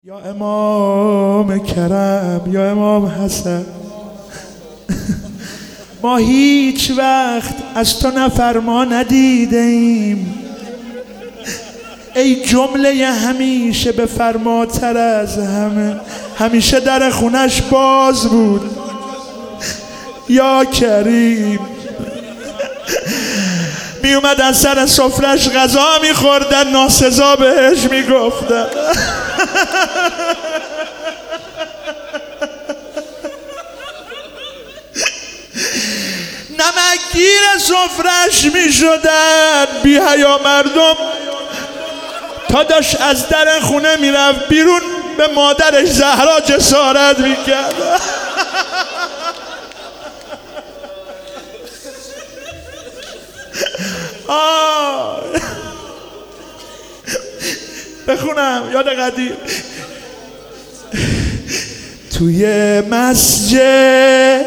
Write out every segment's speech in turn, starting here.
یا امام کرم یا امام حسن، ما هیچ وقت از تو نفرما ندیده ایم، ای جمله همیشه به فرماتر از همه، همیشه در خونش باز بود. یا کریم می اومد از سر سفرش غذا می خوردن، ناسزا بهش می گفتن. نمکگیر سفرش می شدن بی حیا مردم. تا داشت از در خونه می رفت بیرون به مادرش زهرا جسارت می کرد. بخونم یاد قدیم. توی مسجد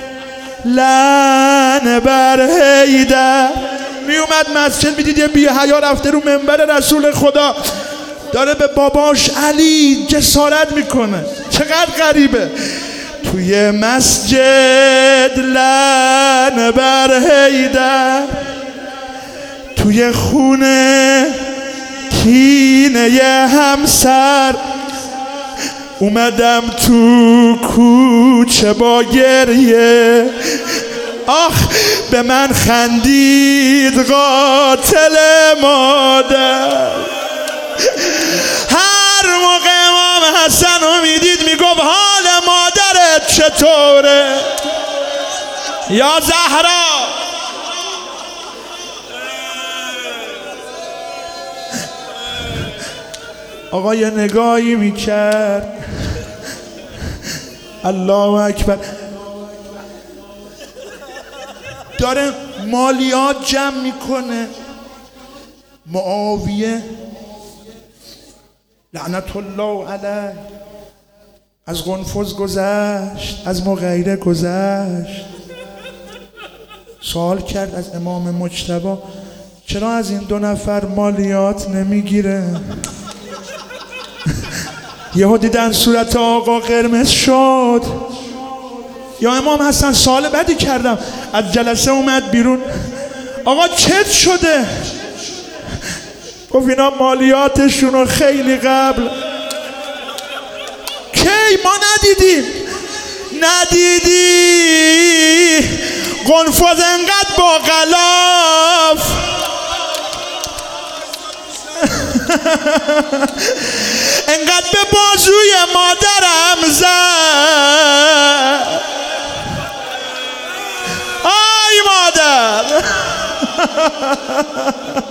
لعنه بر حیدر، می اومد مسجد، می دید یه بی حیا رفته رو منبر رسول خدا داره به باباش علی جسارت میکنه. چقدر غریبه. توی مسجد لعنه بر حیدر، توی خونه کینه همسر، اومدم تو کوچه با گریه، آخ به من خندید قاتل مادر. هر موقع امام حسن رو میدید میگفت حال مادرت چطوره یا زهرا؟ آقا یه نگاهی میکرد، الله اکبر، داره مالیات جمع میکنه. معاویه لعنت الله علیه از قنفذ گذشت، از مغیره گذشت. سوال کرد از امام مجتبی چرا از این دو نفر مالیات نمیگیره؟ یهو دیدن صورت آقا قرمز شد. یا امام حسن سوال بدی کردم. از جلسه اومد بیرون، آقا چت شده؟ گفت اینا مالیاتشونو خیلی قبل. کی ما ندیدیم؟ ندیدی قنفذ انقدر با غلاف انقدر به بازوی مادرم زد. آی مادر